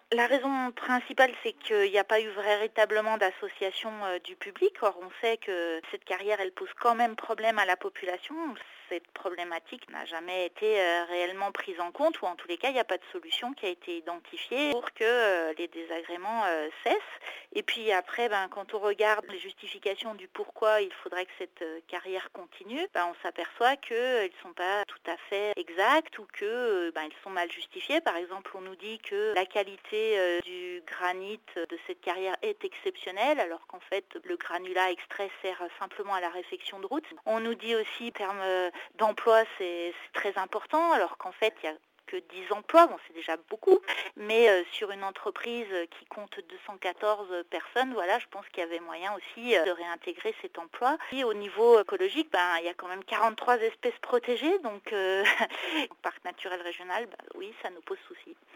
La raison principale, c'est qu'il n'y a pas eu véritablement d'association du public. Or, on sait que cette carrière, elle pose quand même problème à la population. Cette problématique n'a jamais été réellement prise en compte, ou en tous les cas, il n'y a pas de solution qui a été identifiée pour que les désagréments cessent. Et puis après, quand on regarde les justifications du pourquoi il faudrait que cette carrière continue, on s'aperçoit qu'elles ne sont pas tout à fait exactes ou qu'elles sont mal justifiées. Par exemple, on nous dit que la qualité du granit de cette carrière est exceptionnelle, alors qu'en fait, le granulat extrait sert simplement à la réfection de route. On nous dit aussi, en termes d'emploi, c'est très important, alors qu'en fait, il y a que 10 emplois, bon c'est déjà beaucoup, mais sur une entreprise qui compte 214 personnes, voilà, je pense qu'il y avait moyen aussi de réintégrer cet emploi. Et au niveau écologique, il y a quand même 43 espèces protégées, donc au parc naturel régional, oui, ça nous pose souci.